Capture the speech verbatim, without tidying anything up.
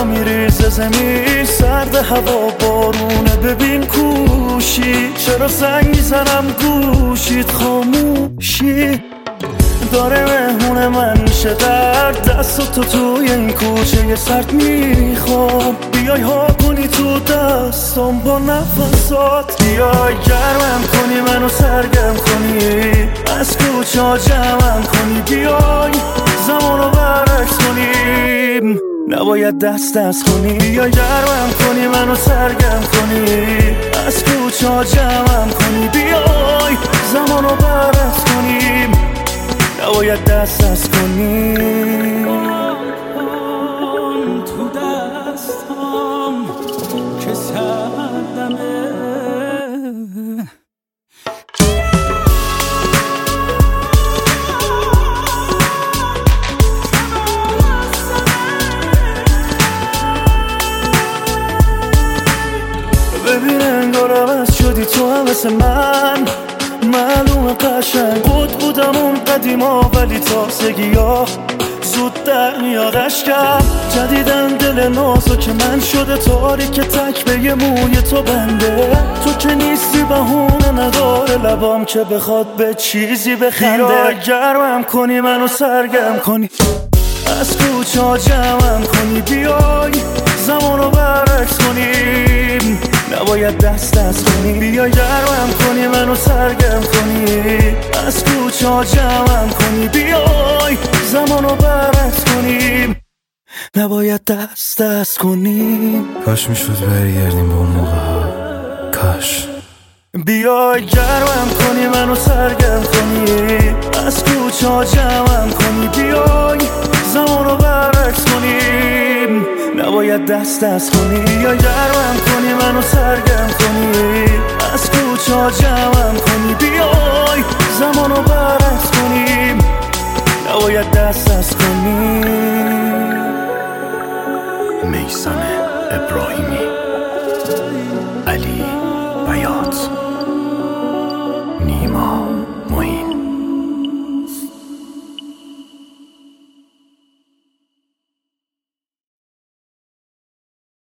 برگا میریزه زمین، سرد هوا بارونه ببین کوشی، چرا زنگ میزنم گوشید خاموشی داره مهمون من میشه در دست تو توی این کوچه سرد میخوام بیای ها کنی تو دستم با نفسات، بیای گرمم کنی منو سرگرم کنی، از کوچه ها جمعم کنی، بیای زمانو برعکس کنیم، نباید دست دست کنی، بیای گرمم کنی منو سرگرم کنی، از کوچه ها جمعم کنی، بیای زمانو برعکس کنیم، نباید دست دست کنی. تو دستم که سردمه ببین انگار عوض شدی تو هم مثل من، معلوم قشنگ بود بودم اون قدیما، ولی تازگی ها زود در میاد اشکم، جدیدن دل نازو که من شده تاریک تک به یه موی تو بنده، تو که نیستی بهونه نداره لبام که بخواد به چیزی بخنده، بیای گرمم کنی منو سرگرم کنی، از کوچه ها جمعم کنی، بیای زمانو برعکس کنیم، نباید دست دست کنی، بیای گرمم کنی منو سرگرم کنی، از کوچه ها جمعم کنی، بیای زمانو برعکس کنیم، نباید دست دست کنیم. کاش میشد برگردیم به اون موقع ها، کاش. بیای گرمم کنی منو سرگرم کنی، از کوچه ها جمعم کنی، بیای زمانو برعکس کنیم، نباید دست دست کنی، بیای گرمم کنی منو سرگرم کنی، از کوچه ها جمعم کنی، بیای زمانو برعکس کنیم، نباید دست دست کنیم. میثم ابراهیمی